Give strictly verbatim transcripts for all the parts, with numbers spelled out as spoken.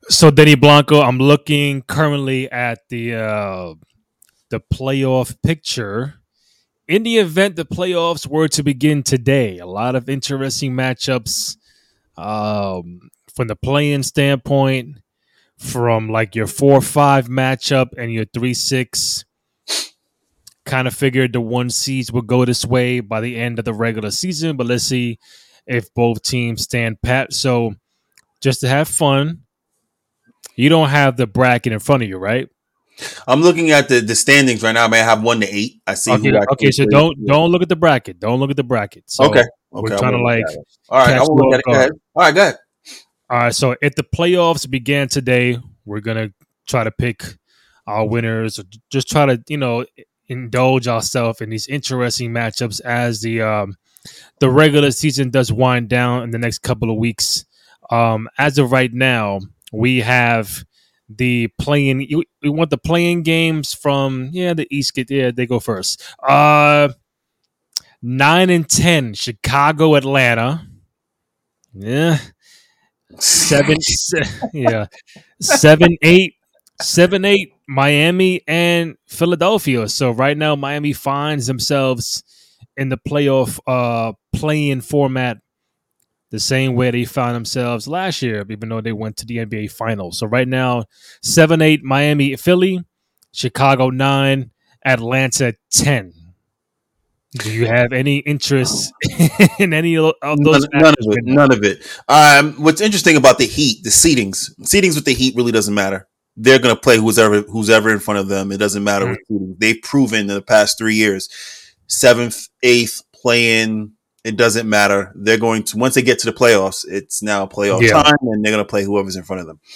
So Denny Blanco, I'm looking currently at the uh, the playoff picture. In the event the playoffs were to begin today, a lot of interesting matchups um, from the play-in standpoint, from like your four five matchup and your three six. Kind of figured the one seeds would go this way by the end of the regular season, but let's see if both teams stand pat. So just to have fun, you don't have the bracket in front of you, right? I'm looking at the, the standings right now. I may have one to eight. I see Okay, who okay. actually So plays. don't don't look at the bracket. Don't look at the bracket. Okay. So we're Okay. I trying to won't look like at it. All right. I catch won't you look off at it. Go ahead. guard. All right. Go ahead. All right. So if the playoffs began today, we're gonna try to pick our winners. Or just try to you know indulge ourselves in these interesting matchups as the um, the regular season does wind down in the next couple of weeks. Um, as of right now, we have the playing. You, we want the playing games from yeah the East. Get yeah they go first. Uh, nine and ten, Chicago, Atlanta. Yeah, seven. se- yeah, seven, eight, seven, eight. Miami and Philadelphia. So right now, Miami finds themselves in the playoff uh playing format the same way they found themselves last year, even though they went to the N B A Finals. So right now, seven, eight, Miami, Philly, Chicago nine, Atlanta ten. Do you have any interest in any of None, those none matches of it. right now? None of it. Um, what's interesting about the Heat, the seedings, seedings with the Heat really doesn't matter. They're going to play who's ever who's ever in front of them. It doesn't matter Mm, with seeding. They've proven in the past three years, seventh, eighth, playing. It doesn't matter. They're going to once they get to the playoffs, it's now playoff yeah. time, and they're going to play whoever's in front of them.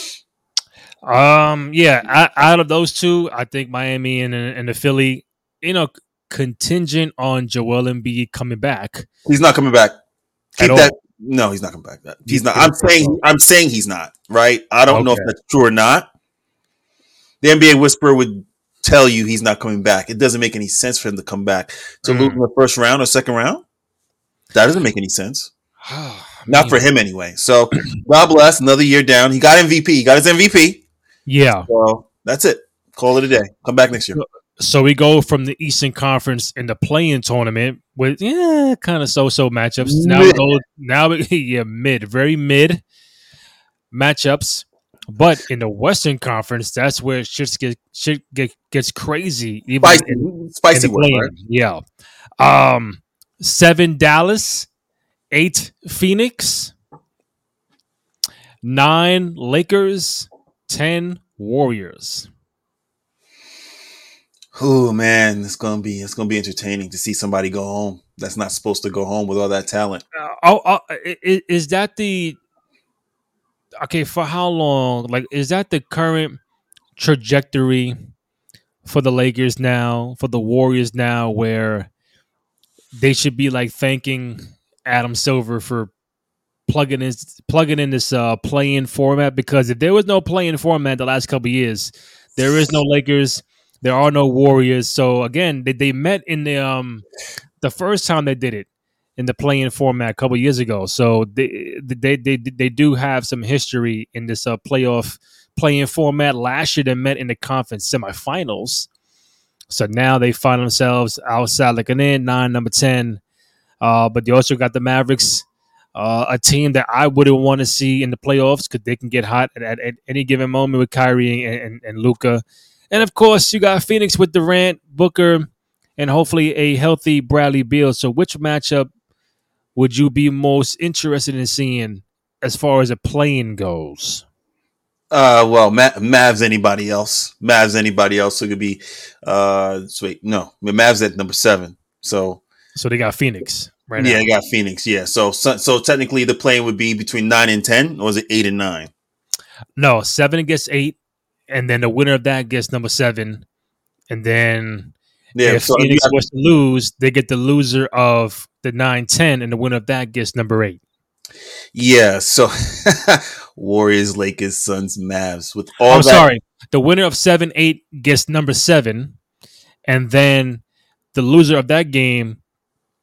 Um. Yeah. I, out of those two, I think Miami and and the Philly, you know, contingent on Joel Embiid coming back He's not coming back. at Keep that. all. No, he's not coming back. You, He's not. you I'm don't think saying. so? I'm saying he's not. Right. I don't know if Okay. that's true or not. The N B A whisperer would tell you he's not coming back. It doesn't make any sense for him to come back to lose in Mm. the first round or second round. That doesn't make any sense. I Not for mean, him anyway. So God bless. Another year down. He got M V P. He got his M V P. yeah. So that's it. Call it a day. Come back next year. So we go from the Eastern Conference in the playing tournament with yeah, kind of so-so matchups. Now we Mid. go now we, yeah, mid, very mid matchups. But in the Western Conference, that's where shit get shit get, gets crazy. Even Spicy. in, in Spicy the one, right? playing, yeah. Um, seven Dallas, eight Phoenix, nine Lakers, ten Warriors. Oh man, it's gonna be it's gonna be entertaining to see somebody go home. That's not supposed to go home with all that talent. Uh, oh, oh, i- is that the okay? For how long? Like, is that the current trajectory for the Lakers now, for the Warriors now, where they should be like thanking Adam Silver for plugging this plugging in this uh play-in format? Because if there was no play-in format the last couple of years, there is no Lakers, there are no Warriors. So again, they, they met in the um the first time they did it in the play-in format a couple of years ago. So they they they they do have some history in this uh, playoff play-in format. Last year they met in the conference semifinals. So now they find themselves outside looking in, nine, number ten. Uh, but they also got the Mavericks, uh, a team that I wouldn't want to see in the playoffs because they can get hot at, at, at any given moment with Kyrie and, and, and Luka. And of course, you got Phoenix with Durant, Booker, and hopefully a healthy Bradley Beal. So which matchup would you be most interested in seeing as far as a playing goes? Uh, well, Ma- Mavs anybody else? Mavs anybody else who could be? Uh, wait, no, Mavs at number seven. So So they got Phoenix right yeah, now. they got Phoenix. Yeah, so, so so technically the play would be between nine and ten, or is it eight and nine? No, seven gets eight, and then the winner of that gets number seven. And then Yeah, if so you Phoenix got, was to lose, they get the loser of the nine ten, and the winner of that gets number eight. yeah, so Warriors, Lakers, Suns, Mavs with all I'm that. sorry. The winner of seven eight gets number seven, and then the loser of that game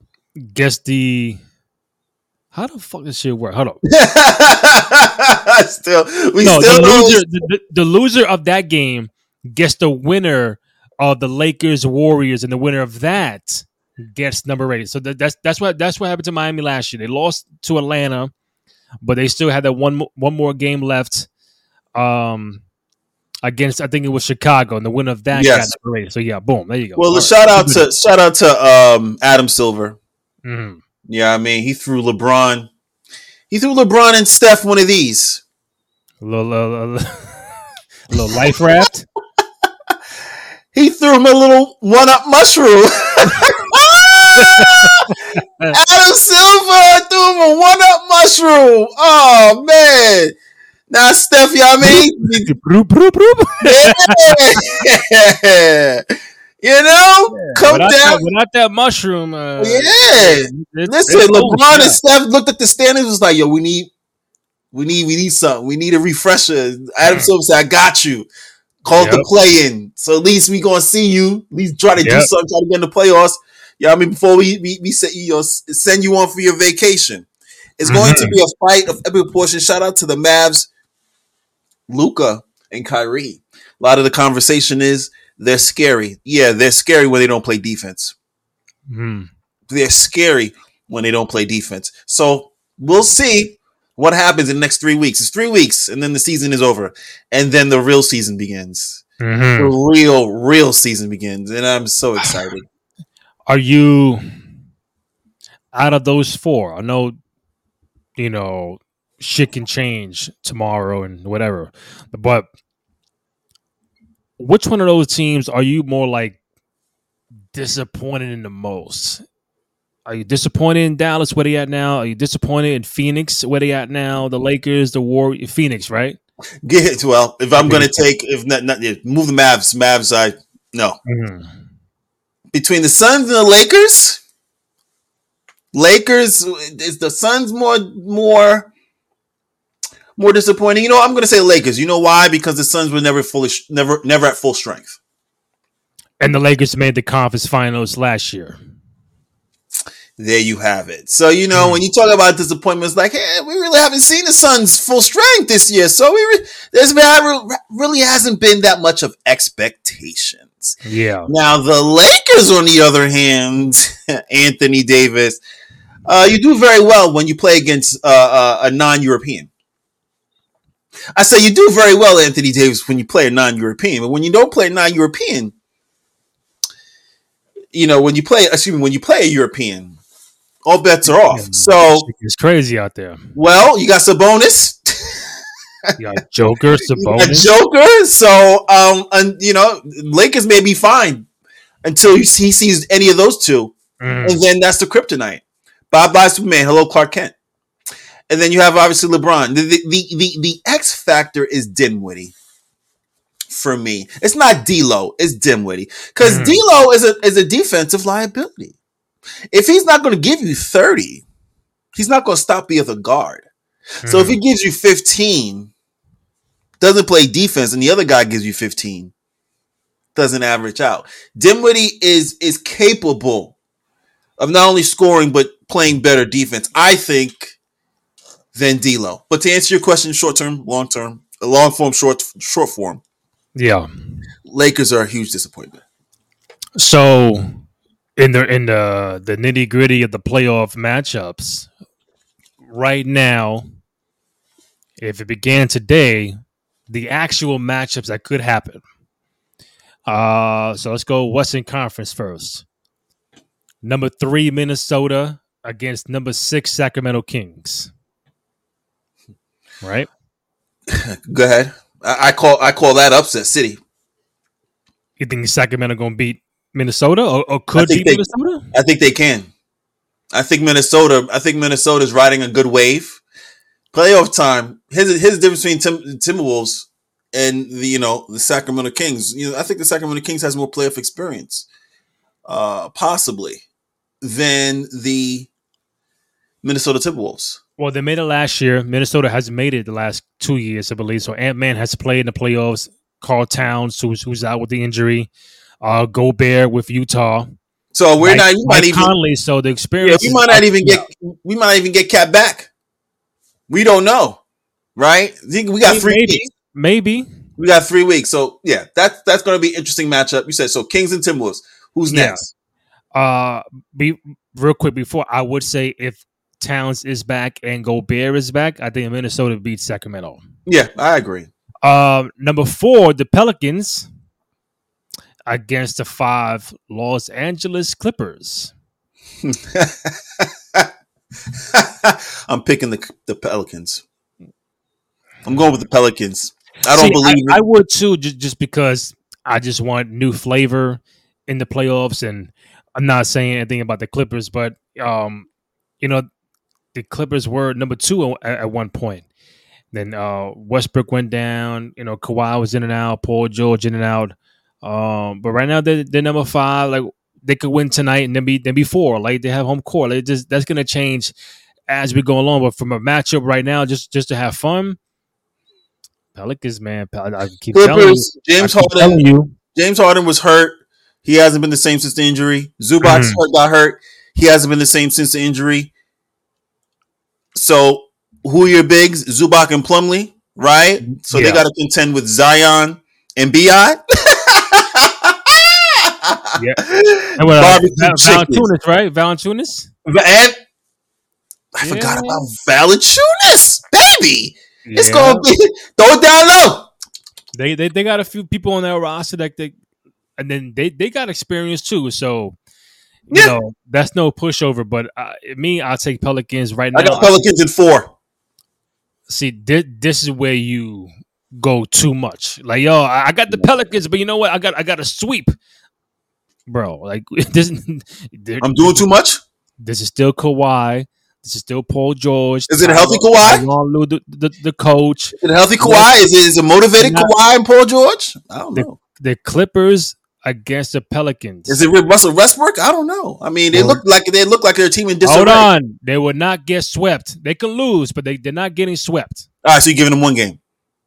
gets the. How the fuck does shit work? Hold on. still, we No, the still loser, don't. the, the, the loser of that game gets the winner of the Lakers Warriors, and the winner of that gets number eight. So that, that's that's what that's what happened to Miami last year. They lost to Atlanta, but they still had that one mo- one more game left. Um, against I think it was Chicago, and the winner of that got Yes. number eight. So yeah, boom, there you go. Well, All the right. shout out to shout out to um, Adam Silver. Mhm. Yeah, I mean, he threw LeBron. He threw LeBron and Steph one of these. A little, little, little, little life raft. He threw him a little one up mushroom. Adam Silver threw him a one up mushroom. Oh man. Now Steph, you know what I mean? Broop, broop, broop. Yeah. You know, Yeah, come without, down. that, without that mushroom, uh, Yeah. it's, Listen, it's LeBron over. and Steph looked at the standings, was like, yo, we need we need we need something. We need a refresher. Adam Mm. Silver said, I got you. Call it Yep. the play in. So at least we gonna see you. At least try to do Yep. something, try to get in the playoffs. Yeah, I mean, before we we, we set, you know, send you on for your vacation. It's going to Mhm. be a fight of epic proportion. Shout out to the Mavs, Luka and Kyrie. A lot of the conversation is they're scary. Yeah, they're scary when they don't play defense. Mhm. They're scary when they don't play defense. So we'll see what happens in the next three weeks. It's three weeks, and then the season is over, and then the real season begins. Mhm. The real, real season begins, and I'm so excited. Are you out of those four? I know, you know, shit can change tomorrow and whatever, but which one of those teams are you more like disappointed in the most? Are you disappointed in Dallas where they at now? Are you disappointed in Phoenix where they at now? The Lakers, the Warriors, Phoenix, right? Get well. If I'm going to take, if not, not yeah, move the Mavs, Mavs. I no Mhm. between the Suns and the Lakers. Lakers is the Suns more more more disappointing. You know, I'm going to say Lakers. You know why? Because the Suns were never fully, never, never at full strength. And the Lakers made the conference finals last year. There you have it. So, you know, mm. when you talk about disappointments, like, hey, we really haven't seen the Suns full strength this year. So we re- there's been, really hasn't been that much of expectations. Yeah. Now, the Lakers, on the other hand, Anthony Davis, uh, you do very well when you play against uh, uh, a non-European. I say you do very well, Anthony Davis, when you play a non-European. But when you don't play a non-European, you know, when you play, excuse me, when you play a European, all bets are off. So it's crazy out there. Well, you got Sabonis. You got Joker, Sabonis. You got Joker. So, um, and you know, Lakers may be fine until he sees any of those two, mm. and then that's the kryptonite. Bye bye Superman. Hello Clark Kent. And then you have obviously LeBron. The the the, the, the X factor is Dinwiddie. For me, it's not D'Lo, it's Dinwiddie, because mm. D'Lo is a is a defensive liability. If he's not going to give you thirty, he's not going to stop the other guard. Mm. So if he gives you fifteen, doesn't play defense, and the other guy gives you fifteen, doesn't average out. Dinwiddie is is capable of not only scoring but playing better defense, I think, than D'Lo. But to answer your question, short term, long term, long form, short short form. Yeah, Lakers are a huge disappointment. So, in the in the the nitty gritty of the playoff matchups, right now, if it began today, the actual matchups that could happen. Uh, so let's go Western Conference first. Number three Minnesota against number six Sacramento Kings. Right. Go ahead. I call I call that upset city. You think Sacramento gonna beat Minnesota or, or could beat they, Minnesota? I think they can. I think Minnesota. I think Minnesota's riding a good wave. Playoff time. His his difference between Tim, Timberwolves and the you know the Sacramento Kings. You know, I think the Sacramento Kings has more playoff experience, uh, possibly, than the Minnesota Timberwolves. Well, they made it last year. Minnesota hasn't made it the last two years, I believe. So Ant-Man has played in the playoffs. Karl Towns, who's, who's out with the injury. Uh, Gobert with Utah. So we're Mike, not. We Mike might even, Conley. So the experience. Yeah, we might not even get. We might not even get Cat back. We don't know. right? We got three maybe, weeks. maybe. We got three weeks. So yeah, that's that's going to be an interesting matchup. You said so. Kings and Timberwolves. Who's Yeah. next? Uh, be real quick before I would say if Towns is back and Gobert is back, I think Minnesota beats Sacramento. Yeah, I agree. Um, number four, the Pelicans against the five Los Angeles Clippers. I'm picking the the Pelicans. I'm going with the Pelicans. I don't See, believe I, it. I would too, just, just because I just want new flavor in the playoffs, and I'm not saying anything about the Clippers, but um, you know, the Clippers were number two at, at one point. Then uh, Westbrook went down. You know, Kawhi was in and out. Paul George in and out. Um, but right now they're, they're number five. Like they could win tonight and then be then be four. Like they have home court. Like just that's gonna change as we go along. But from a matchup right now, just just to have fun, Pelicans, man. Pel- I keep telling you. Clippers. James I keep Harden. telling you. James Harden was hurt. He hasn't been the same since the injury. Zubac Mhm. hurt, got hurt. He hasn't been the same since the injury. So who are your bigs? Zubac and Plumlee, right? So they Yeah. got to contend with Zion and B I. Yeah. And what, uh, Barbecue Val- chickens. Valanciunas, right? Valanciunas. And I Yeah. forgot about Valanciunas, baby. It's Yeah. gonna be throw it down low. They, they they got a few people on their roster that they, and then they, they got experience too. So you Yeah. know that's no pushover. But uh, me, I'll take Pelicans right now. I got Pelicans in four. See, this, this is where you go too much. Like yo, I, I got the Pelicans, but you know what? I got I got a sweep, bro. Like this, I'm doing too much. This is still Kawhi. This is still Paul George. Is it a healthy Tyronn- Kawhi? Tyronn Lue, the, the, the coach. Is it a healthy Kawhi? Is it, is it motivated Not- Kawhi and Paul George? I don't The, know. the Clippers against the Pelicans. Is it Russell Westbrook? I don't know. I mean, they Well- look like they look like they're a team in disarray. Hold on. They will not get swept. They can lose, but they, they're not getting swept. All right, so you're giving them one game.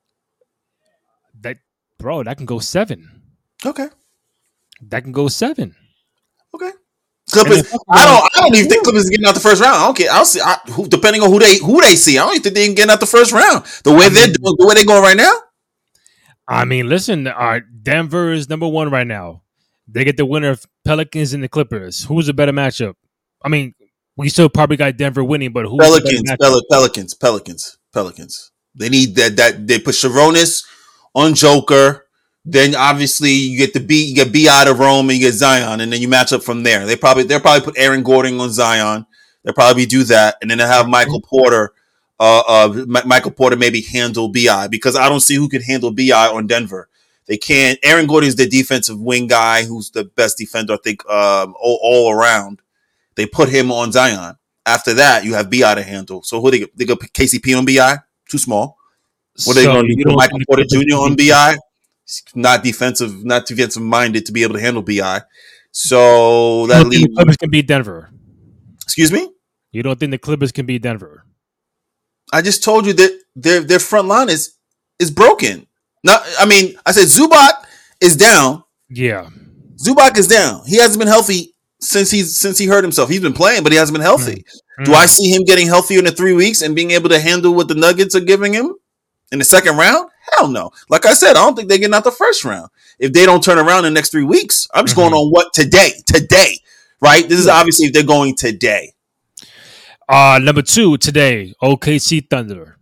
That bro, that can go seven. Okay. That can go seven. Okay. Clippers. I don't. I don't even think Clippers is getting out the first round. I don't care. I'll see. I, who, depending on who they who they see, I don't even think they can get out the first round. The way they're doing, the way they're going right now. I mean, listen, all right, Denver is number one right now. They get the winner of Pelicans and the Clippers. Who's a better matchup? I mean, we still probably got Denver winning, but who's Pelicans, the better matchup? Pel- Pelicans, Pelicans, Pelicans. They need that. That they put Sharonis on Joker. Then obviously you get the B, you get B out of Rome, and you get Zion, and then you match up from there. They probably they'll probably put Aaron Gordon on Zion. They'll probably do that, and then they will have Michael Porter. Uh, uh, M- Michael Porter maybe handle B I because I don't see who could handle B I on Denver. They can't. Aaron Gordon is the defensive wing guy, who's the best defender I think um, all, all around. They put him on Zion. After that, you have B I to handle. So who they they go put K C P on B I? Too small. What are they So going to you do? don't Put Michael think Porter the Clippers Junior can on beat B I? He's not defensive, not defensive minded to be able to handle B I. So You that don't think the leaves. Clippers can beat Denver? Excuse me. You don't think the Clippers can beat Denver? I just told you that their their front line is is broken. Not. I mean, I said Zubac is down. Yeah. Zubac is down. He hasn't been healthy since he's since he hurt himself. He's been playing, but he hasn't been healthy. Mm. Do I see him getting healthier in the three weeks and being able to handle what the Nuggets are giving him in the second round? Hell no. Like I said, I don't think they're getting out the first round. If they don't turn around in the next three weeks, I'm just Mhm. going on what today, today, right? This is Yeah. obviously if they're going today. Uh number two today, O K C Thunder.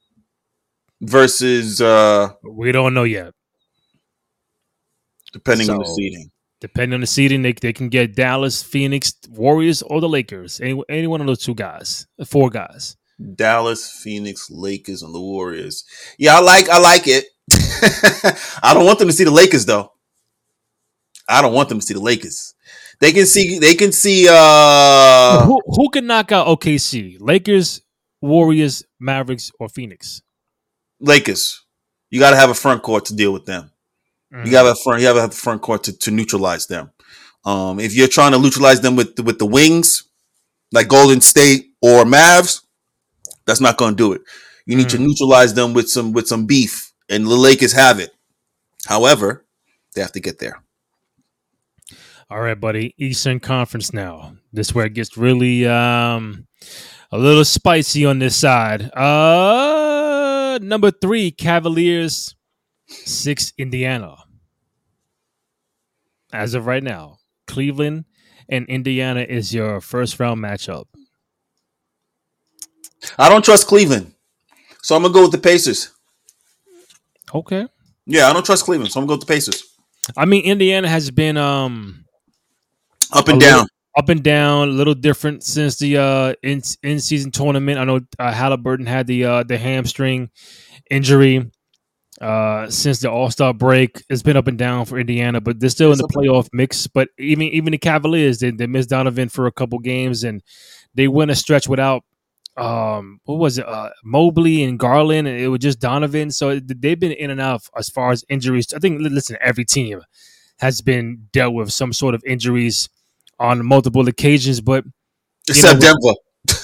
Versus uh We don't know yet. depending on the So- seeding. Depending on the seeding, they, they can get Dallas, Phoenix, Warriors, or the Lakers. Any, any one of those two guys, four guys. Dallas, Phoenix, Lakers, and the Warriors. Yeah, I like I like it. I don't want them to see the Lakers though. I don't want them to see the Lakers. They can see they can see uh who who can knock out O K C? Lakers, Warriors, Mavericks, or Phoenix? Lakers. You got to have a front court to deal with them. Mm. You got to have a front. You got to have the front court to, to neutralize them. Um, if you're trying to neutralize them with with the wings, like Golden State or Mavs, that's not going to do it. You need Mm. to neutralize them with some with some beef, and the Lakers have it. However, they have to get there. All right, buddy. Eastern Conference now. This is where it gets really um a little spicy on this side. Uh uh, number three, Cavaliers. Six, Indiana. As of right now, Cleveland and Indiana is your first round matchup. I don't trust Cleveland, so I'm gonna go with the Pacers. Okay. Yeah, I don't trust Cleveland, so I'm gonna go with the Pacers. I mean, Indiana has been um Up and little, down. up and down, a little different since the uh in in season tournament. I know uh, Halliburton had the uh the hamstring injury. Uh, since the All Star break, it's been up and down for Indiana, but they're still It's in the up and playoff mix. But even even the Cavaliers, they, they missed Donovan for a couple games, and they went a stretch without um what was it, uh, Mobley and Garland, and it was just Donovan. So they've been in and out as far as injuries. I think listen, every team has been dealt with some sort of injuries on multiple occasions, but except you know, Denver.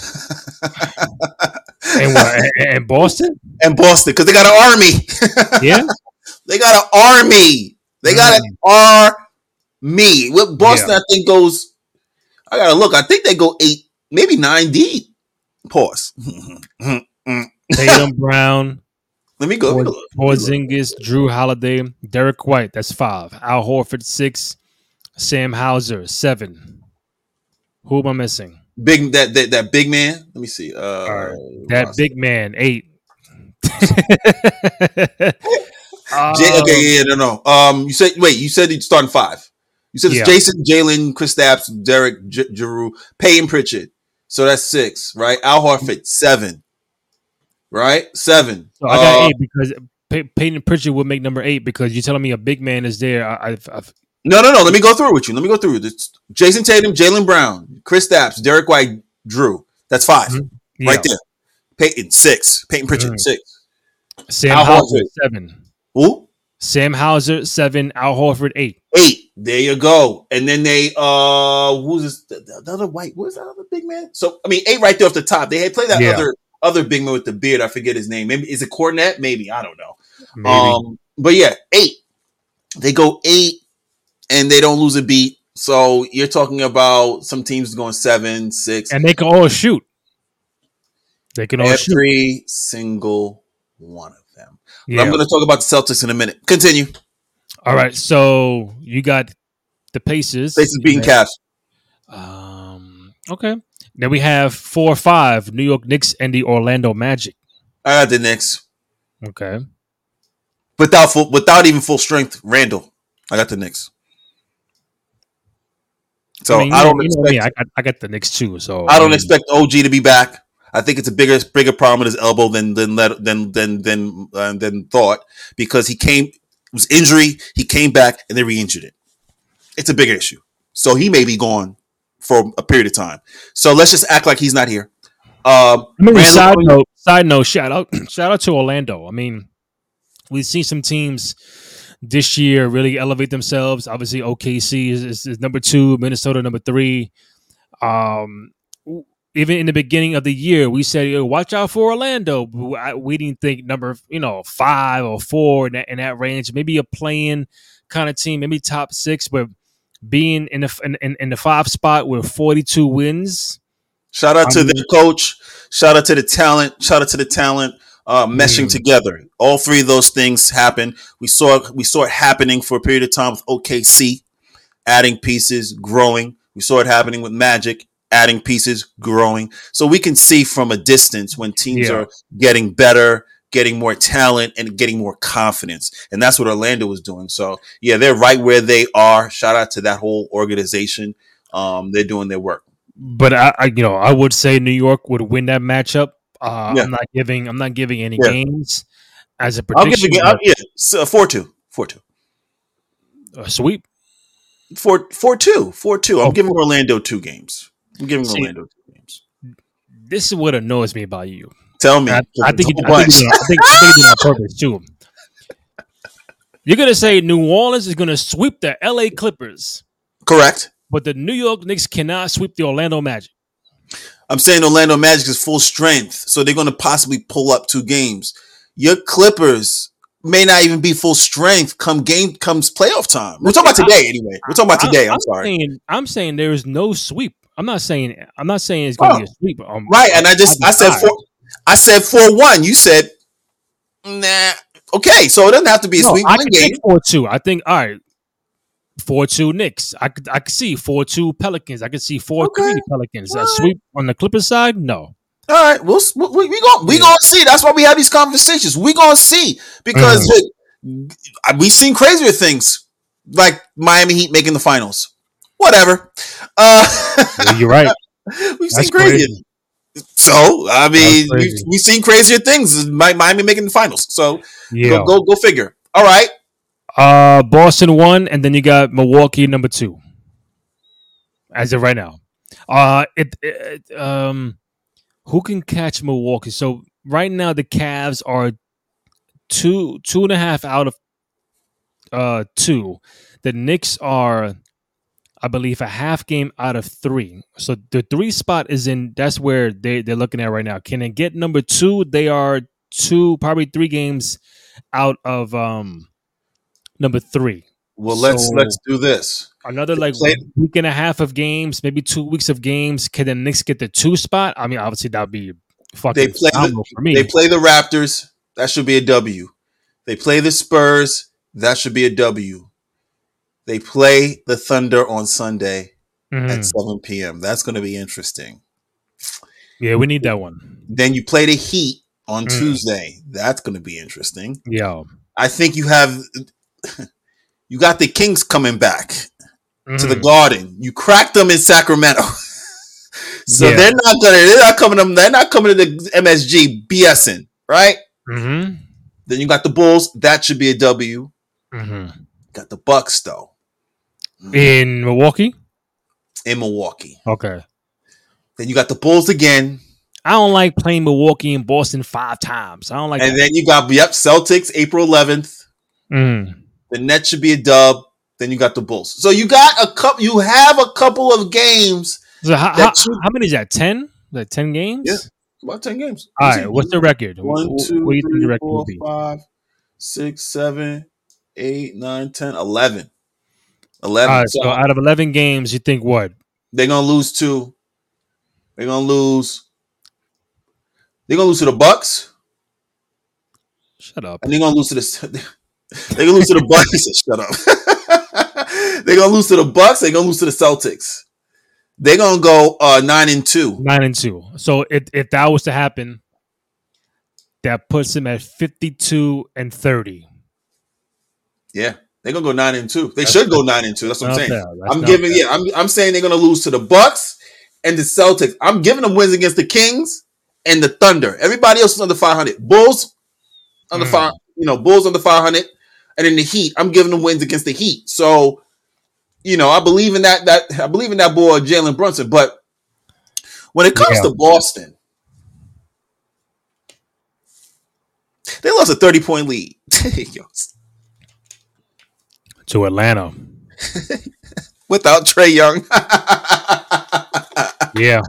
and what, and, and Boston and Boston because they got an army. Yeah, they got an army. They got an army. With Boston, yeah. I think goes. I gotta look. I think they go eight, maybe nine deep. Pause. Tatum, Brown. Let me go. Let me look. Porzingis, Drew Holiday, Derek White. That's five. Al Horford six. Sam Hauser seven. Who am I missing? Big that that, that big man. Let me see. Uh, right. That big man eight. um, J- okay, yeah, no, no. Um, you said wait. You said you're starting five. You said it's yeah. Jason, Jalen, Kristaps, Derek, J- Giroux, Payton Pritchard. So that's six, right? Al Horford seven, right? Seven. So I got uh, eight because Pay- Payton Pritchard would make number eight because you're telling me a big man is there. I, I've, I've No, no, no. Let me go through it with you. Let me go through it. It's Jason Tatum, Jaylen Brown, Kristaps, Derek White, Drew. That's five. Mm-hmm. Yeah. Right there. Peyton, six. Peyton Pritchard, mm-hmm. six. Sam Al Hauser, Horford. seven. Who? Sam Hauser, seven. Al Horford, eight. Eight. There you go. And then they, uh, who's this? The, the other white, who's that other big man? So, I mean, eight right there off the top. They had played that yeah. other other big man with the beard. I forget his name. Maybe, is it Cornette? Maybe. I don't know. Maybe. Um, but yeah, eight. They go eight. And they don't lose a beat. So you're talking about some teams going seven, six. And they can all shoot. They can all shoot. Every single one of them. Yeah. I'm going to talk about the Celtics in a minute. Continue. All right. So you got the Pacers. Pacers beating Cavs. Um, okay. Then we have four or five, New York Knicks and the Orlando Magic. I got the Knicks. Okay. Without full, without even full strength, Randall. I got the Knicks. So I, mean, I don't know, expect. You know I, got, I got the Knicks too. So I don't I mean, expect O G to be back. I think it's a bigger bigger problem with his elbow than than than than than uh, than thought because he came it was injury. He came back and they re-injured it. It's a bigger issue. So he may be gone for a period of time. So let's just act like he's not here. Um, I mean, side note, side note, shout out, shout out to Orlando. I mean, we've seen some teams this year really elevate themselves. Obviously, O K C is, is, is number two, Minnesota number three. Um, even in the beginning of the year, we said, Yo, watch out for Orlando. We didn't think number, you know, five or four in that, in that range, maybe a playing kind of team, maybe top six, but being in the in, in the five spot with forty-two wins. Shout out to the coach. Shout out to the talent. Shout out to the talent. Uh, meshing mm. together. All three of those things happen. We saw we saw it happening for a period of time with O K C, adding pieces, growing. We saw it happening with Magic, adding pieces, growing. So we can see from a distance when teams yeah. are getting better, getting more talent, and getting more confidence. And that's what Orlando was doing. So, yeah, they're right where they are. Shout out to that whole organization. Um, they're doing their work. But, I, I, you know, I would say New York would win that matchup. Uh, yeah. I'm not giving. I'm not giving any yeah. games as a prediction. I'll give you, yeah, so four two, four two, a sweep, four four two, four two. I'm oh, giving Orlando two games. I'm giving See, Orlando two games. This is what annoys me about you. Tell me. I, I think. You, I, think you, I think. I think you do it on purpose too. You're gonna say New Orleans is gonna sweep the L A Clippers. Correct. But the New York Knicks cannot sweep the Orlando Magic. I'm saying Orlando Magic is full strength, so they're going to possibly pull up two games. Your Clippers may not even be full strength come game comes playoff time. We're talking about today, anyway. We're talking about today. I'm, I'm sorry. Saying, I'm saying there is no sweep. I'm not saying. I'm not saying it's going to oh, be a sweep. Um, right, and I just I said four. I said four one. You said Nah. Okay, so it doesn't have to be a No, sweep. I One could game. take four two. I think all right. Four two Knicks. I could I could see four two Pelicans. I could see four Okay. three Pelicans. All A right. sweep on the Clippers side? No. All right. We'll we, we going we Yeah. gonna see. That's why we have these conversations. We gonna see because Mhm. look, we've seen crazier things like Miami Heat making the finals. Whatever. Uh, Yeah, you're right. we've That's seen crazier. crazy. So I That's mean, we've, crazy. we've seen crazier things. Mi- Miami making the finals. So go Yeah. go go figure. All right. Uh, Boston one, and then you got Milwaukee number two, as of right now. Uh, it, it um, who can catch Milwaukee? So right now the Cavs are two two and a half out of uh two. The Knicks are, I believe, a half game out of three. So the three spot is in. That's where they they're looking at right now. Can they get number two? They are two, probably three games out of um number three. Well, let's So let's do this. another They like play week and a half of games, maybe two weeks of games. Can the Knicks get the two spot? I mean, obviously that would be they fucking play the phenomenal for me. they play the Raptors. That should be a W. They play the Spurs. That should be a W. They play the Thunder on Sunday Mhm. at seven p.m. That's going to be interesting. Yeah, we need that one. Then you play the Heat on Mm. Tuesday. That's going to be interesting. Yeah. I think you have you got the Kings coming back to the Mhm. Garden. You cracked them in Sacramento. So Yeah. they're not gonna they're not coming to they're not coming to the M S G BSing, right? Mm-hmm. Then you got the Bulls. That should be a W. Mm-hmm. Got the Bucks though In Milwaukee? in Milwaukee. Okay. Then you got the Bulls again, I don't like playing Milwaukee and Boston five times. I don't like and that. then you got yep Celtics April eleventh. Mm. The Nets should be a dub. Then you got the Bulls. So you got a couple. You have a couple of games. So how, how, That should- how many is that? Ten? Like ten games? Yeah. About ten games. All right. What's the record? One, What, two, what do you think the three, record four, will be? five, six, seven, eight, nine, ten, eleven. All Eleven. right. So So out of eleven games, you think what? they're gonna lose two. They're gonna lose. They're gonna lose to the Bucks, Shut up. and they're gonna lose to the. They're gonna lose to the Bucks. He said, "Shut up." They're gonna lose to the Bucks. They're gonna lose to the Celtics. They're gonna go uh, nine and two. Nine and two. So if if that was to happen, that puts him at fifty-two and thirty. Yeah, they're gonna go nine and two. They That's should go nine and two. That's what I'm Not saying. bad. That's I'm not giving. bad. Yeah, I'm. I'm saying they're gonna lose to the Bucks and the Celtics. I'm giving them wins against the Kings and the Thunder. Everybody else is under five hundred. Bulls under Mm. five. You know, Bulls under five hundred, and then the Heat. I'm giving them wins against the Heat. So, you know, I believe in that. That I believe in that boy Jalen Brunson. But when it comes Yeah. to Boston, they lost a thirty point lead. To Atlanta. Without Trae Young. Yeah.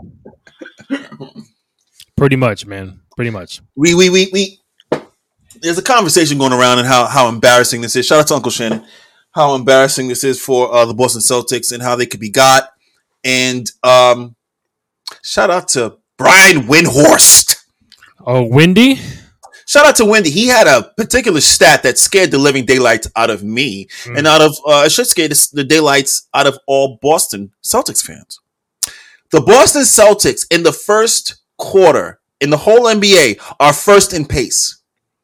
Pretty much, man. Pretty much. we we we we there's a conversation going around and how how embarrassing this is. Shout out to Uncle Shannon. How embarrassing this is for uh, the Boston Celtics and how they could be got. And um, shout out to Brian Windhorst. Oh, Windy? Shout out to Wendy. He had a particular stat that scared the living daylights out of me Mm. and out of uh, it should scare the, the daylights out of all Boston Celtics fans. The Boston Celtics in the first quarter in the whole N B A are first in pace.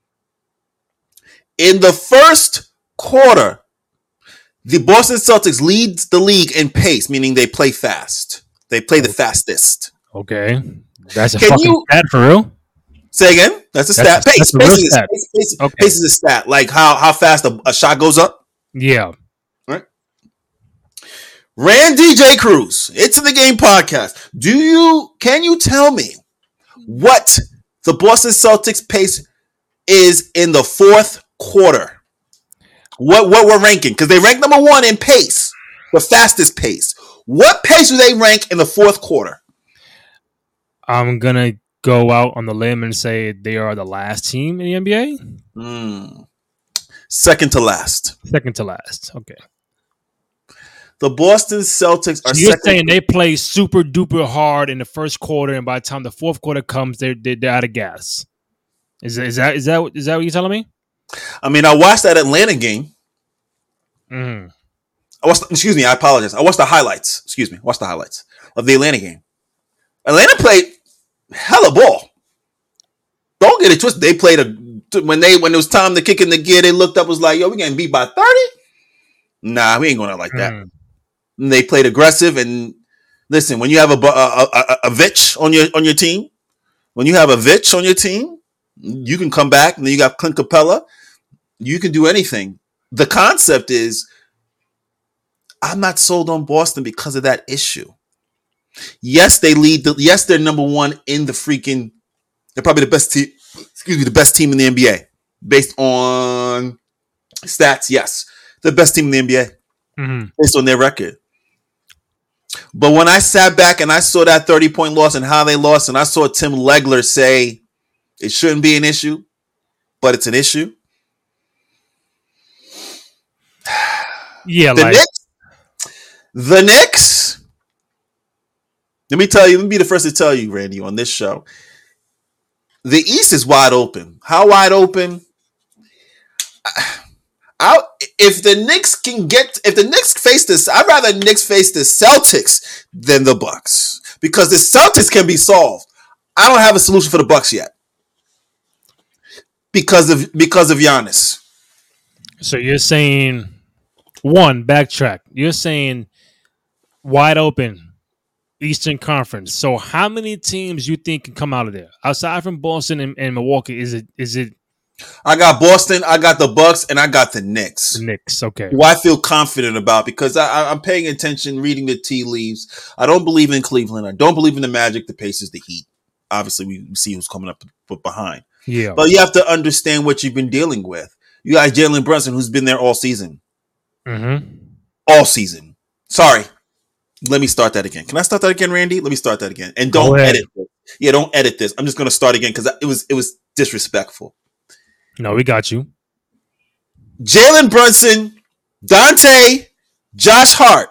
In the first quarter, the Boston Celtics leads the league in pace, meaning they play fast. They play the fastest. Okay. That's a Can fucking you- stat for real? Say again. That's a That's- stat. Pace. that's a Pace, real is, stat. pace, pace- Okay. pace is a stat. Like how, how fast a, a shot goes up. Yeah. Randy J. Cruz, It's in the Game podcast. Do you can you tell me what the Boston Celtics pace is in the fourth quarter? What what we're ranking? Because they rank number one in pace, the fastest pace. What pace do they rank in the fourth quarter? I'm going to go out on the limb and say they are the last team in the N B A? Hmm. Second to last. Second to last. Okay. The Boston Celtics So are you're second. saying they play super duper hard in the first quarter, and by the time the fourth quarter comes, they're, they're, they're out of gas. Is that is that is that is that what you're telling me? I mean, I watched that Atlanta game. Mm. I watched. Excuse me. I apologize. I watched the highlights. Excuse me. I watched the highlights of the Atlanta game. Atlanta played hella ball. Don't get it twisted. They played a when they when it was time to kick in the gear. They looked up, was like, "Yo, we getting beat by thirty? Nah, we ain't going out like that." Mm. And they played aggressive. And listen, when you have a a, a a Vitch on your on your team, when you have a Vitch on your team, you can come back. And then you got Clint Capella. You can do anything. The concept is, I'm not sold on Boston because of that issue. Yes, they lead. The, yes, they're number one in the freaking. They're probably the best team. Excuse me, the best team in the N B A based on stats. Yes, the best team in the N B A Mm-hmm. based on their record. But when I sat back and I saw that thirty point loss and how they lost, and I saw Tim Legler say it shouldn't be an issue, but it's an issue. Yeah, The like Knicks, the Knicks. Let me tell you. Let me be the first to tell you, Randy, on this show. The East is wide open. How wide open? I, if the Knicks can get, if the Knicks face this, I'd rather Knicks face the Celtics than the Bucks because the Celtics can be solved. I don't have a solution for the Bucks yet because of because of Giannis. so you're saying one backtrack. You're saying wide open Eastern Conference. So how many teams you think can come out of there outside from Boston and, and Milwaukee? Is it is it I got Boston, I got the Bucks, and I got the Knicks. the Knicks? Okay. Who I feel confident about because I, I'm paying attention, reading the tea leaves. I don't believe in Cleveland. I don't believe in the Magic, the Pacers, the Heat. Obviously, we see who's coming up behind. Yeah. But you have to understand what you've been dealing with. You got Jalen Brunson, who's been there all season. Mm-hmm. All season. Sorry. Let me start that again. Can I start that again, Randy? Let me start that again. And don't edit this. Yeah, don't edit this. I'm just going to start again because it was it was disrespectful. No, we got you. Jalen Brunson, Dante, Josh Hart.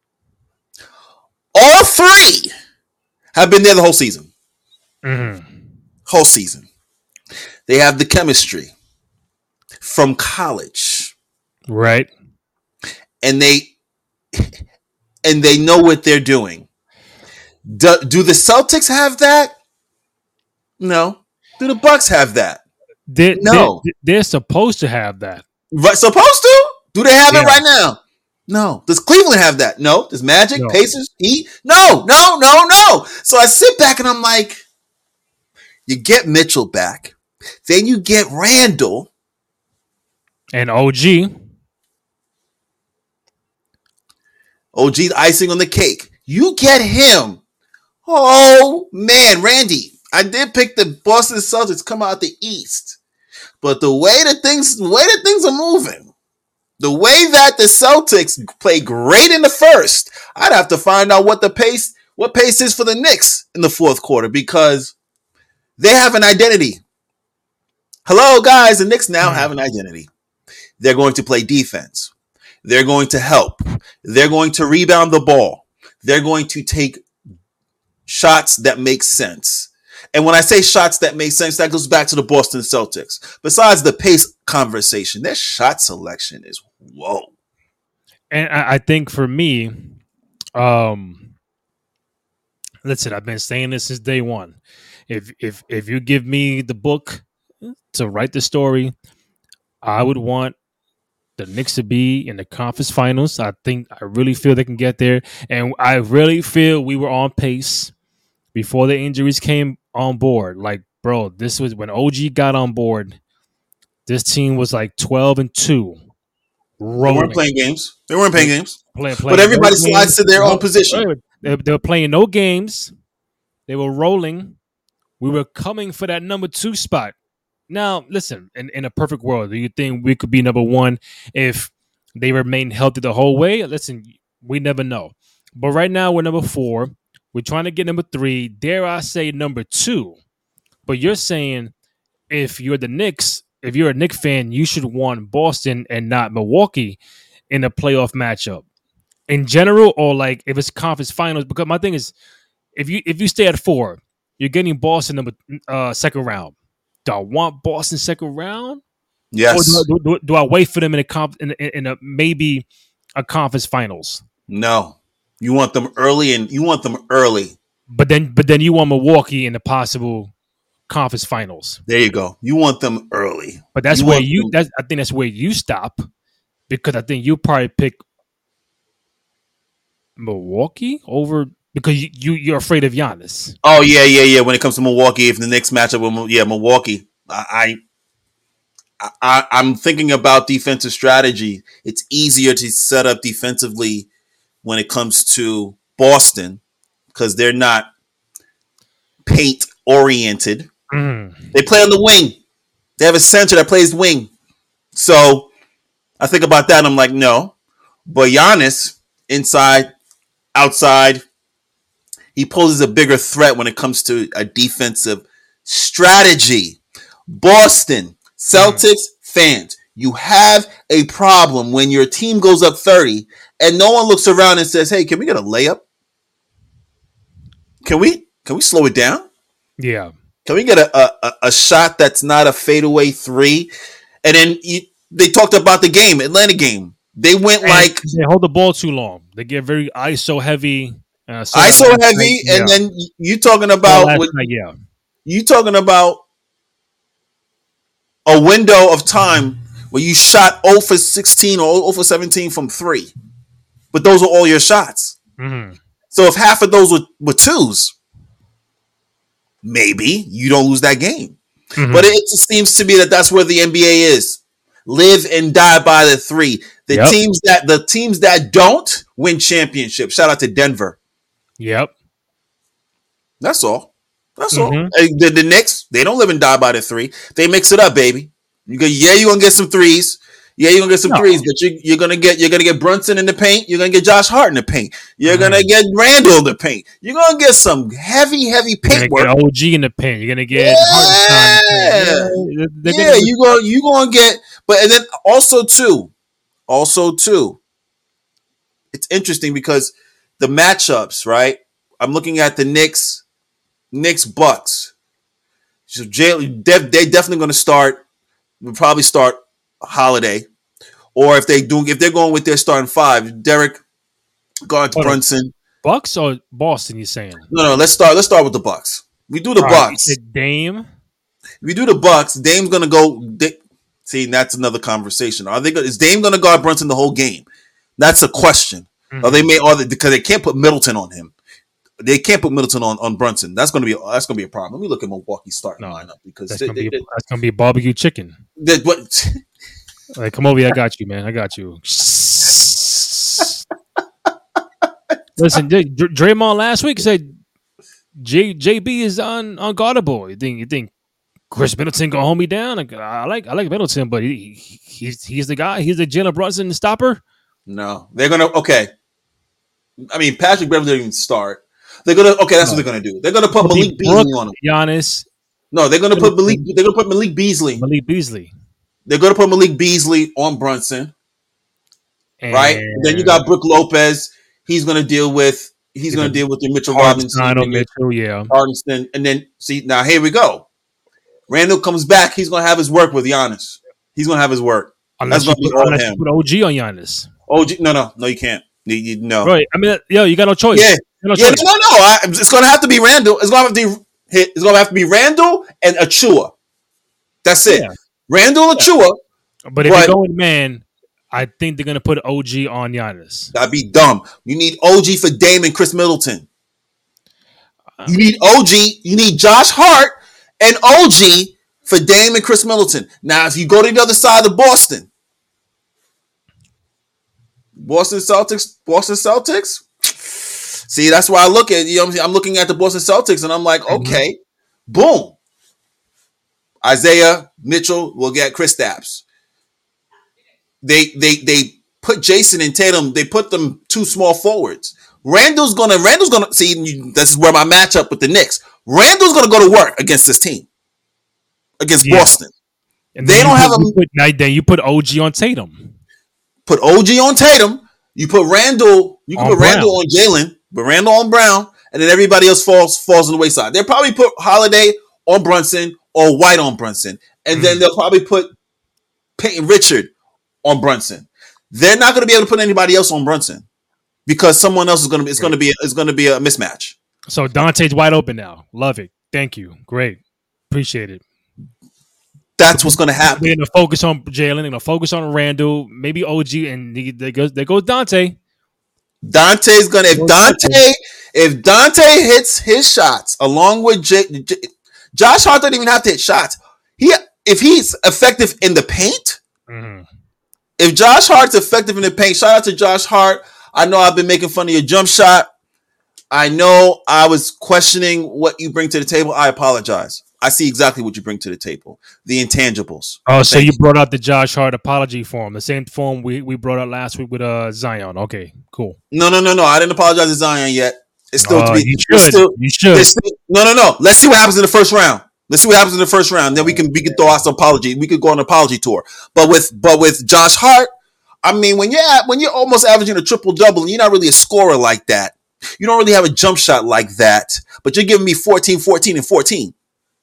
All three have been there the whole season. Mm-hmm. Whole season. They have the chemistry from college. Right. And they and they know what they're doing. Do, do the Celtics have that? No. Do the Bucks have that? They, no. They're, they're supposed to have that. Right, supposed to? Do they have yeah. it right now? No. Does Cleveland have that? No. Does Magic, no. Pacers, Heat? No, no, no, no. So I sit back and I'm like, you get Mitchell back. Then you get Randall. And O G. O G's icing on the cake. You get him. Oh, man, Randy. I did pick the Boston Celtics come out the East. But the way that things, the way that things are moving, the way that the Celtics play great in the first, I'd have to find out what the pace, what pace is for the Knicks in the fourth quarter because they have an identity. Hello, guys. The Knicks now mm-hmm. have an identity. They're going to play defense. They're going to help. They're going to rebound the ball. They're going to take shots that make sense. And when I say shots that make sense, that goes back to the Boston Celtics. Besides the pace conversation, their shot selection is whoa. And I, I think for me, um, listen, I've been saying this since day one. If if if you give me the book to write the story, I would want the Knicks to be in the conference finals. I think I really feel they can get there, and I really feel we were on pace before the injuries came on board. Like, bro, this was when O G got on board. This team was like twelve and two. Rolling. They weren't playing games. They weren't playing games. Play, but everybody no slides games. to their own position. They, they were playing no games. They were rolling. We were coming for that number two spot. Now, listen, in, in a perfect world, do you think we could be number one if they remain healthy the whole way? Listen, we never know. But right now, we're number four. We're trying to get number three. Dare I say number two? But you're saying if you're the Knicks, if you're a Knicks fan, you should want Boston and not Milwaukee in a playoff matchup in general, or like if it's conference finals. Because my thing is, if you if you stay at four, you're getting Boston number uh, second round. do I want Boston second round, or do I, Yes. do, do, do I wait for them in a comp in, in, in a maybe a conference finals? No. You want them early, and you want them early. But then, but then you want Milwaukee in the possible conference finals. There you go. You want them early. But that's you where want you. them- That's I think that's where you stop, because I think you probably pick Milwaukee over because you, you you're afraid of Giannis. Oh yeah, yeah, yeah. When it comes to Milwaukee, if the next matchup with yeah Milwaukee, I, I, I I'm thinking about defensive strategy. It's easier to set up defensively when it comes to Boston because they're not paint oriented. Mm. They play on the wing. They have a center that plays wing. So I think about that and I'm like, no. But Giannis, inside, outside, he poses a bigger threat when it comes to a defensive strategy. Boston Celtics mm. fans, you have a problem when your team goes up thirty and no one looks around and says, hey, can we get a layup? Can we can we slow it down? Yeah. Can we get a, a, a shot that's not a fadeaway three? And then you, they talked about the game, Atlanta game. They went and like they hold the ball too long. They get very I S O heavy. Uh, so I S O heavy, night, and yeah. then you talking about oh, what, night, yeah. You talking about a window of time where you shot zero for sixteen or zero for seventeen from three, but those are all your shots. Mm-hmm. So if half of those were, were twos, maybe you don't lose that game. Mm-hmm. But it just seems to me that that's where the N B A is. Live and die by the three. The yep. teams that the teams that don't win championships. Shout out to Denver. Yep. That's all. That's mm-hmm. all. The, the Knicks, they don't live and die by the three. They mix it up, baby. You go, yeah, you're gonna get some threes. Yeah, you're gonna get some no. threes, but you, you're gonna get you're gonna get Brunson in the paint. You're gonna get Josh Hart in the paint. You're mm-hmm. gonna get Randall in the paint. You're gonna get some heavy, heavy paint work. Get O G in the paint. You're gonna get yeah, yeah. They're yeah. Gonna... You go, you gonna get, but and then also too, also too. It's interesting because the matchups, right? I'm looking at the Knicks, Knicks Bucks. So Jay, they definitely going to start. We'll probably start Holiday, or if they do, if they're going with their starting five, Derek, guards oh, Brunson. Bucks or Boston? You saying? No, no. Let's start. Let's start with the Bucks. We do the All Bucks. Right, Dame. We do the Bucks. Dame's going to go. They, see, that's another conversation. Are they? Is Dame going to guard Brunson the whole game? That's a question. Mm-hmm. Or they may, or they, because they can't put Middleton on him. They can't put Middleton on, on Brunson. That's going to be that's going to be a problem. Let me look at Milwaukee's starting no, lineup because that's going to be that's going to be barbecue chicken. They, what? Like, come over here, I got you, man. I got you. Listen, Dr- Draymond last week said J- JB is un- unguardable. You think you think Chris Middleton gonna hold me down? I like I like Middleton, but he, he's he's the guy. He's the Jalen Brunson stopper. No, they're gonna okay. I mean, Patrick Beverley didn't even start. They're gonna okay. That's no. what they're gonna do. They're gonna put Malik Beasley on him. Giannis. No, they're gonna put Malik. They're gonna put Malik Beasley. Malik Beasley. They're gonna put Malik Beasley on Brunson. And right. And then you got Brook Lopez. He's gonna deal with. He's gonna deal with your Mitchell Robinson. Mitchell, yeah. Hardenstein, and then see now here we go. Randall comes back. He's gonna have his work with Giannis. He's gonna have his work. Unless That's you gonna put, be all unless him. You put O G on Giannis. O G, no, no, no, you can't. You, you, no, right. I mean, yo, you got no choice. Yeah, no, yeah, choice. no, no. I, it's gonna have to be Randall. It's gonna have to be. It's gonna have to be Randall and Achua. That's it. Yeah. Randall Achua. But if but, you're going man, I think they're gonna put O G on Giannis. That'd be dumb. You need O G for Dame and Chris Middleton. Uh, you need O G. You need Josh Hart and O G for Dame and Chris Middleton. Now, if you go to the other side of Boston. Boston Celtics, Boston Celtics. See, that's why I look at you know I'm looking at the Boston Celtics and I'm like, okay, mm-hmm. boom. Isaiah Mitchell will get Kristaps. They they they put Jason and Tatum. They put them two small forwards. Randall's gonna Randall's gonna see. This is where my matchup with the Knicks. Randall's gonna go to work against this team, against yeah. Boston. And they don't put, have a. You put, then you put O G on Tatum. Put O G on Tatum. You put Randall. You can on put Brown. Randall on Jalen, but Randall on Brown, and then everybody else falls falls on the wayside. They'll probably put Holiday on Brunson or White on Brunson, and mm. then they'll probably put Peyton Richard on Brunson. They're not going to be able to put anybody else on Brunson because someone else is going to be. It's going to be. It's going to be a mismatch. So Dante's wide open now. Love it. Thank you. Great. Appreciate it. That's what's going to happen. They're going to focus on Jalen. They're going to focus on Randall, maybe O G, and they, they go. There goes Dante. Dante's gonna. If Dante, if Dante hits his shots along with J, J, Josh Hart, doesn't even have to hit shots. He if he's effective in the paint. Mm-hmm. If Josh Hart's effective in the paint, shout out to Josh Hart. I know I've been making fun of your jump shot. I know I was questioning what you bring to the table. I apologize. I see exactly what you bring to the table. The intangibles. Oh, so you brought out the Josh Hart apology form, the same form we, we brought out last week with uh, Zion. Okay, cool. No, no, no, no. I didn't apologize to Zion yet. It's still uh, to be. You should. Still, you should. Still, no, no, no. Let's see what happens in the first round. Let's see what happens in the first round. Then we can we can throw out some apology. We could go on an apology tour. But with but with Josh Hart, I mean, when you're at, when you're almost averaging a triple double, and you're not really a scorer like that, you don't really have a jump shot like that. But you're giving me fourteen, fourteen, and fourteen.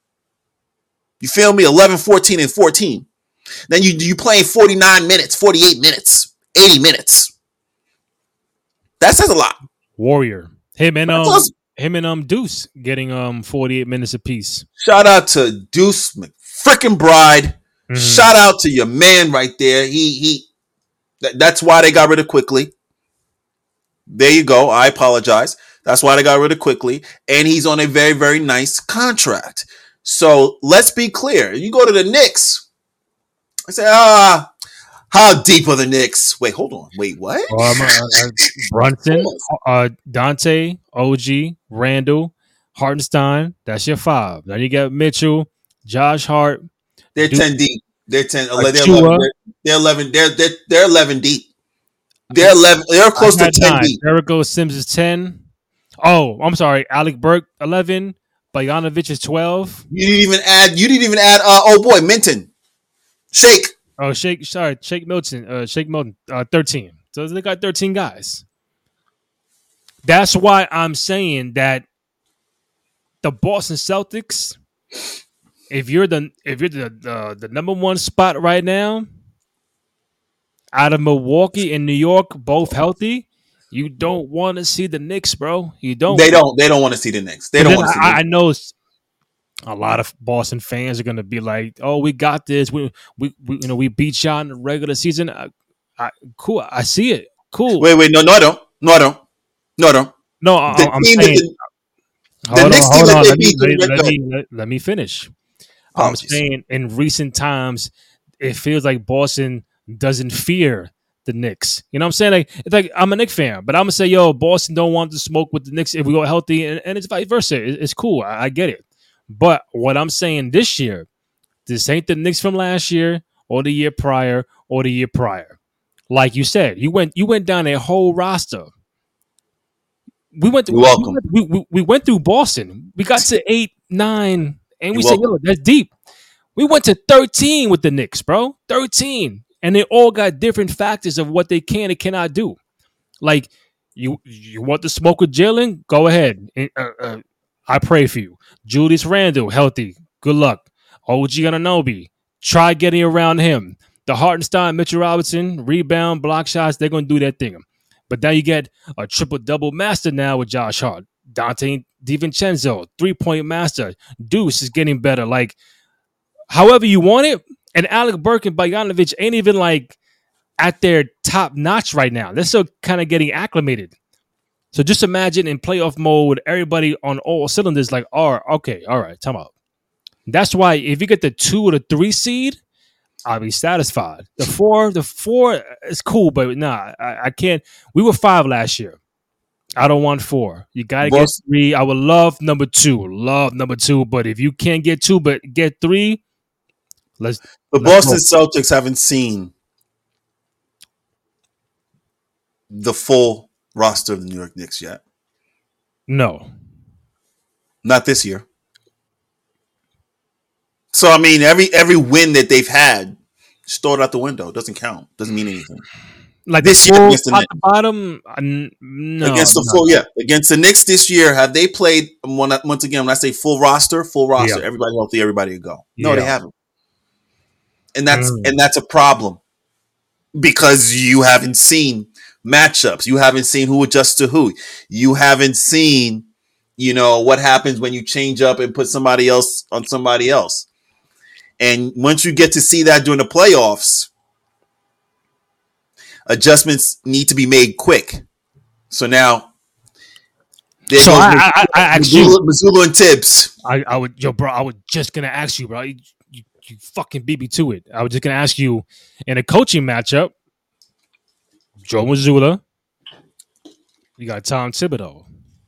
You feel me? eleven, fourteen, and fourteen. Then you you playing forty-nine minutes, forty-eight minutes, eighty minutes. That says a lot. Warrior. Him and um, him and um Deuce getting um forty-eight minutes apiece. Shout out to Deuce McFrickin' Bride. Mm-hmm. Shout out to your man right there. He he. That, that's why they got rid of Quickly. There you go. I apologize. That's why they got rid of Quickly, and he's on a very very nice contract. So let's be clear. You go to the Knicks. I say, ah, how deep are the Knicks? Wait, hold on. Wait, what? Um, uh, uh, Brunson, uh, Dante, O G, Randall, Hartenstein. That's your five. Now you got Mitchell, Josh Hart. They're Duke, ten deep. They're ten. They're eleven. They're, they're eleven. They're, they're they're eleven deep. They're eleven. They're close to ten nine. Deep. Jericho Sims is ten. Oh, I'm sorry. Alec Burke eleven. Bogdanovic is twelve. You didn't even add. You didn't even add. Uh, oh boy, Minton, Shake. Oh, Shake. Sorry, Shake Milton. Uh, Shake Milton. Uh, thirteen. So they got thirteen guys. That's why I'm saying that the Boston Celtics, if you're the if you're the the, the number one spot right now, out of Milwaukee and New York, both healthy. You don't want to see the Knicks, bro. You don't. They don't. They don't want to see the Knicks. They don't want to see. I, I know a lot of Boston fans are going to be like, "Oh, we got this. We, we, we you know, we beat y'all in the regular season." I, I, cool. I see it. Cool. Wait, wait. No, no, I don't. No, I don't. No, I don't. No, I, the I'm saying. The, the hold Knicks on, hold on. Let me, let, let, me, let, let me finish. Apologies. I'm saying in recent times, it feels like Boston doesn't fear the Knicks. You know what I'm saying? Like, it's like I'm a Knicks fan, but I'm gonna say, yo, Boston don't want to smoke with the Knicks if we go healthy, and, and it's vice versa. It, it's cool. I, I get it. But what I'm saying this year, this ain't the Knicks from last year or the year prior or the year prior. Like you said, you went you went down a whole roster. We went. You're we, welcome. We, we, we went through Boston. We got to eight, nine, and we You're said, welcome. yo, that's deep. We went to thirteen with the Knicks, bro. thirteen. And they all got different factors of what they can and cannot do. Like, you you want to smoke with Jalen? Go ahead. Uh, uh, I pray for you. Julius Randle, healthy. Good luck. O G Anunoby, try getting around him. The Hartenstein, Mitchell Robinson, rebound, block shots, they're going to do their thing. But now you get a triple-double master now with Josh Hart. Dante DiVincenzo, three-point master. Deuce is getting better. Like, however you want it. And Alec Burke and Bogdanovic ain't even like at their top notch right now. They're still kind of getting acclimated. So just imagine in playoff mode, everybody on all cylinders like, oh, okay, all right, time out. That's why if you get the two or the three seed, I'll be satisfied. The four, the four is cool, but nah, I, I can't. We were five last year. I don't want four. You got to get three. I would love number two. Love number two. But if you can't get two, but get three, Let's, the let's Boston go. Celtics haven't seen the full roster of the New York Knicks yet. No. Not this year. So, I mean, every every win that they've had, just throw it out the window. It doesn't count. Doesn't mean anything. Like the this year full against the top Knicks. to bottom? Uh, n- no, Against the no. full, yeah, against the Knicks this year, have they played one, once again? When I say full roster, full Yeah, roster, everybody healthy, everybody to go. No, they yeah. haven't, and that's Mm. and that's a problem because you haven't seen matchups. You haven't seen who adjusts to who. You haven't seen, you know, what happens when you change up and put somebody else on somebody else. And once you get to see that during the playoffs, adjustments need to be made quick. So now there So goes I, I, I I asked you. Missoula, Missoula and Tibbs. I, I would, yo, bro. I was just gonna ask you, bro. You, you, you fucking beat me to it. I was just gonna ask you in a coaching matchup. Joe Mazzulla, you got Tom Thibodeau.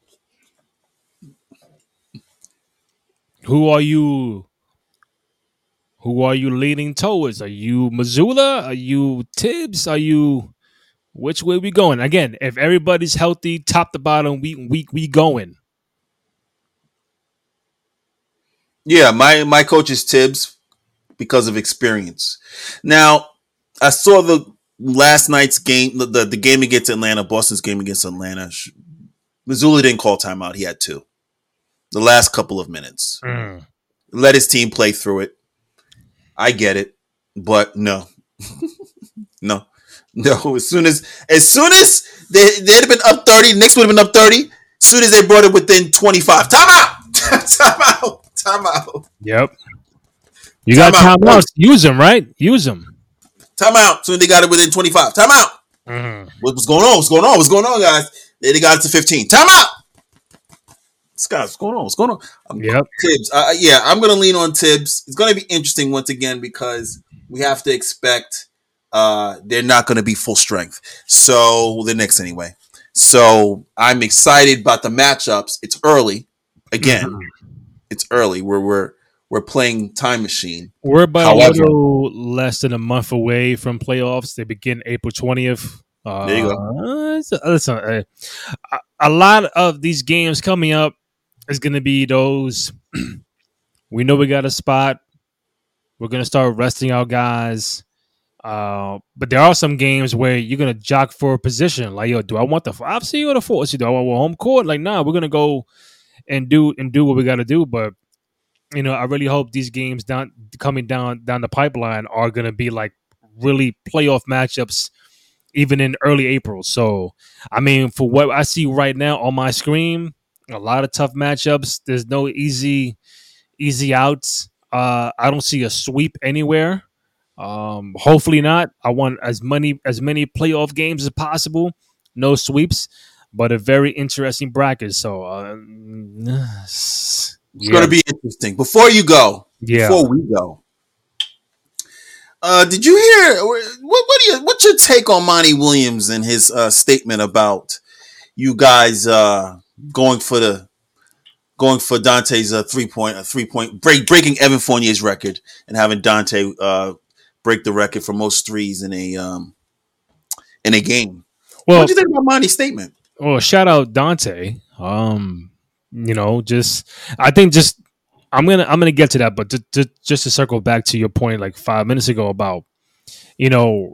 Who are you? Who are you leaning towards? Are you Mazzulla? Are you Tibbs? Are you which way we going? Again, if everybody's healthy, top to bottom, we we we going. Yeah, my my coach is Tibbs because of experience. Now, I saw the last night's game, the, the, the game against Atlanta, Boston's game against Atlanta. Missoula didn't call timeout. He had two. The last couple of minutes. Mm. Let his team play through it. I get it. But no. no. No. As soon as as soon as they, they'd have been up thirty, Knicks would have been up thirty. As soon as they brought it within twenty-five. Timeout! Timeout! Timeout! Yep. You got timeouts. Use them, right? Use them. Timeout. Soon as they got it within twenty-five. Timeout! Mm. What, what's going on? What's going on? What's going on, guys? They got it to fifteen. Timeout! Scott, what's going on? What's going on? Um, yep. Tibbs. Uh, yeah, I'm going to lean on Tibbs. It's going to be interesting once again because we have to expect uh, they're not going to be full strength. So the Knicks anyway. So I'm excited about the matchups. It's early. Again, mm-hmm. It's early. We're we're we're playing time machine. We're about However, a little less than a month away from playoffs. They begin April twentieth. Uh, there you go. Listen, a, a lot of these games coming up is going to be those. We know we got a spot. We're going to start resting our guys. Uh, but there are some games where you're going to jock for a position. Like, yo, do I want the five seed or the four seed? Do I want home court? Like, nah, we're going to go and do and do what we got to do. But, you know, I really hope these games down coming down down the pipeline are going to be like really playoff matchups even in early April. So, I mean, for what I see right now on my screen, a lot of tough matchups. There's no easy, easy outs. Uh, I don't see a sweep anywhere. Um, hopefully not. I want as many as many playoff games as possible. No sweeps, but a very interesting bracket. So, uh, it's yeah. going to be interesting. Before you go, yeah. Before we go, uh, did you hear? What, what do you? What's your take on Monty Williams and his uh, statement about you guys uh, going for the going for Dante's uh, three point uh, three point break breaking Evan Fournier's record and having Dante uh, break the record for most threes in a um, in a game? Well, what do you think about Monty's statement? Well, shout out Dante. Um, you know, just I think just. I'm gonna I'm gonna get to that, but to, to, just to circle back to your point, like five minutes ago about, you know,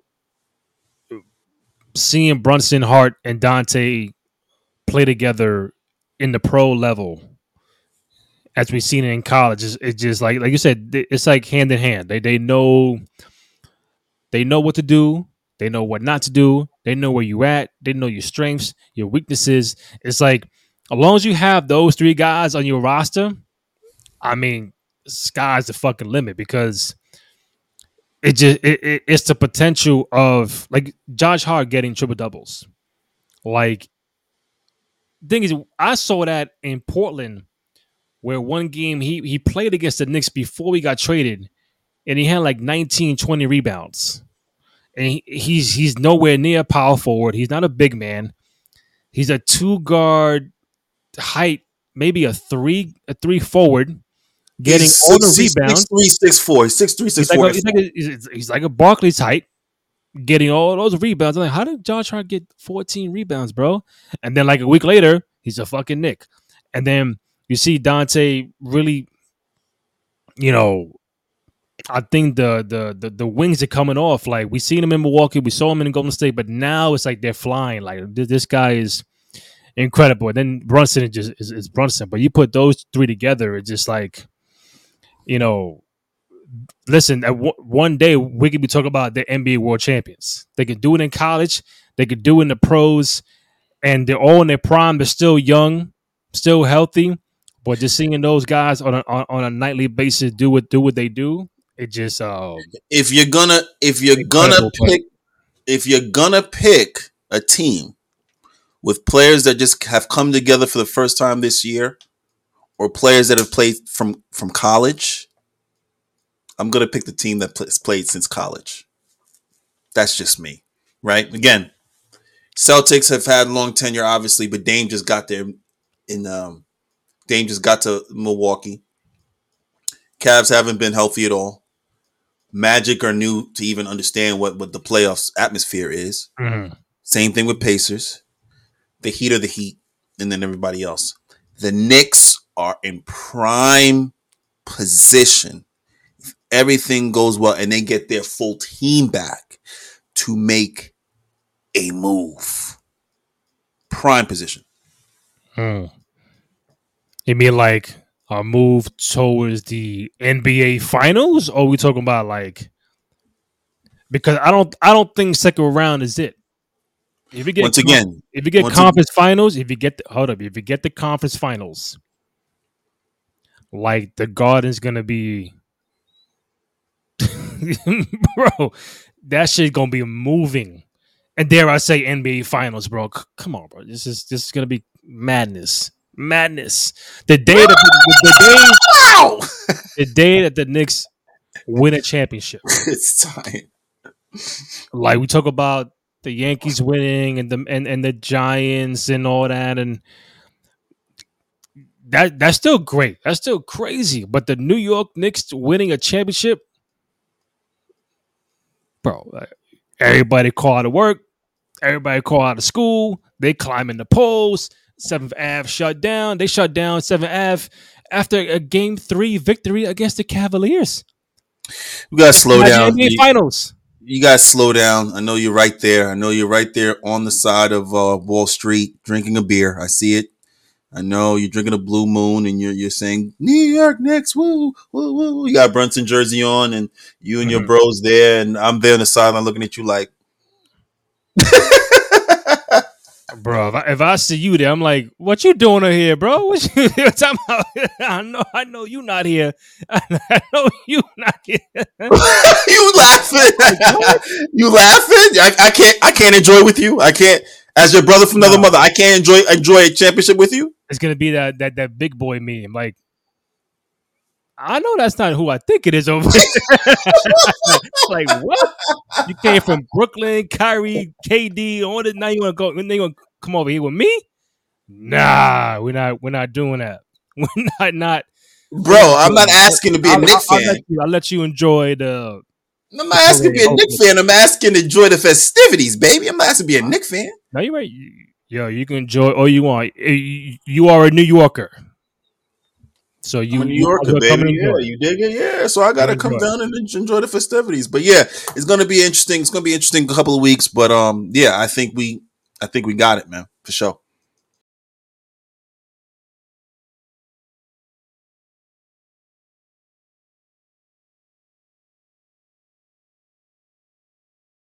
seeing Brunson, Hart, and Dante play together in the pro level, as we've seen it in college, it's, it's just like like you said, it's like hand in hand. They they know they know what to do, they know what not to do, they know where you at, they know your strengths, your weaknesses. It's like as long as you have those three guys on your roster. I mean, sky's the fucking limit because it just it, it, it's the potential of like Josh Hart getting triple doubles. Like, thing is, I saw that in Portland, where one game he he played against the Knicks before we got traded, and he had like nineteen, twenty rebounds. And he, he's he's nowhere near power forward. He's not a big man. He's a two guard height, maybe a three a three forward. Getting he's all six, the rebounds. Six three, six four. Six three, six he's four. Like a, he's, like a, he's, he's like a Barkley's height, getting all those rebounds. I'm like, how did Josh Hart get fourteen rebounds, bro? And then like a week later, he's a fucking Nick. And then you see Dante really, you know, I think the, the the the wings are coming off. Like we seen them in Milwaukee, we saw them in Golden State, but now it's like they're flying. Like this guy is incredible. And then Brunson is just is, is Brunson. But you put those three together, it's just like, you know, listen. At w- one day we could be talking about the N B A world champions. They could do it in college. They could do it in the pros, and they're all in their prime. They're still young, still healthy. But just seeing those guys on a, on, on a nightly basis do what do what they do, it just um, If you're gonna if you're gonna pick if you're gonna pick a team with players that just have come together for the first time this year, or players that have played from from college, I'm gonna pick the team that plays, played since college. That's just me, right? Again, Celtics have had long tenure, obviously, but Dame just got there in um, Dame just got to Milwaukee. Cavs haven't been healthy at all. Magic are new to even understand what, what the playoffs atmosphere is. mm-hmm. Same thing with Pacers. The Heat are the Heat, and then everybody else. The Knicks are in prime position. If everything goes well and they get their full team back to make a move. Prime position. Hmm. You mean like a move towards the N B A finals, or are we talking about like, because I don't I don't think second round is it. If you get Once again, if you get once conference again, finals, if you get the, hold up, if you get the conference finals, like the Garden's gonna be, bro, that shit's gonna be moving. And dare I say N B A finals, bro? C- come on, bro. This is this is gonna be madness. Madness. The day that the, the day the day that the Knicks win a championship. It's time. Like we talk about the Yankees winning and the and, and the Giants and all that, and that that's still great. That's still crazy. But the New York Knicks winning a championship, bro. Like, everybody call out of work. Everybody call out of school. They climb in the polls. seventh Ave shut down. They shut down seventh Ave after a game three victory against the Cavaliers. You gotta slow down. N B A you, finals. You gotta slow down. I know you're right there. I know you're right there on the side of uh, Wall Street drinking a beer. I see it. I know you're drinking a Blue Moon and you're you're saying New York Knicks, woo, woo, woo. You got a Brunson jersey on and you and mm-hmm. your bros there, and I'm there on the sideline looking at you like, bro. If I, if I see you there, I'm like, "What you doing here, bro? What you talking about? I know, I know you not here. I know you not here. You laughing? You laughing? I, I can't. I can't enjoy with you. I can't. As your brother from another no. mother, I can't enjoy enjoy a championship with you. It's gonna be that that that big boy meme. Like, I know that's not who I think it is over there. Like, what? You came from Brooklyn, Kyrie, K D, all this. Now you want to go? Then you want to come over here with me? Nah, we're not. We're not doing that. We're not. Not. Bro, I'm not asking to be a Knicks fan. I'll let, you, I'll let you enjoy the. I'm not asking to be a Knicks fan. I'm asking to enjoy the festivities, baby. I'm not asking to be a Knicks fan. No, you're right. Yo, you can enjoy all you want. You are a New Yorker. So you, I'm a New Yorker, you baby. Yeah, you dig it? Yeah. So I gotta come enjoy. down and enjoy the festivities. But yeah, it's gonna be interesting. It's gonna be interesting a couple of weeks. But um, yeah, I think we, I think we got it, man, for sure.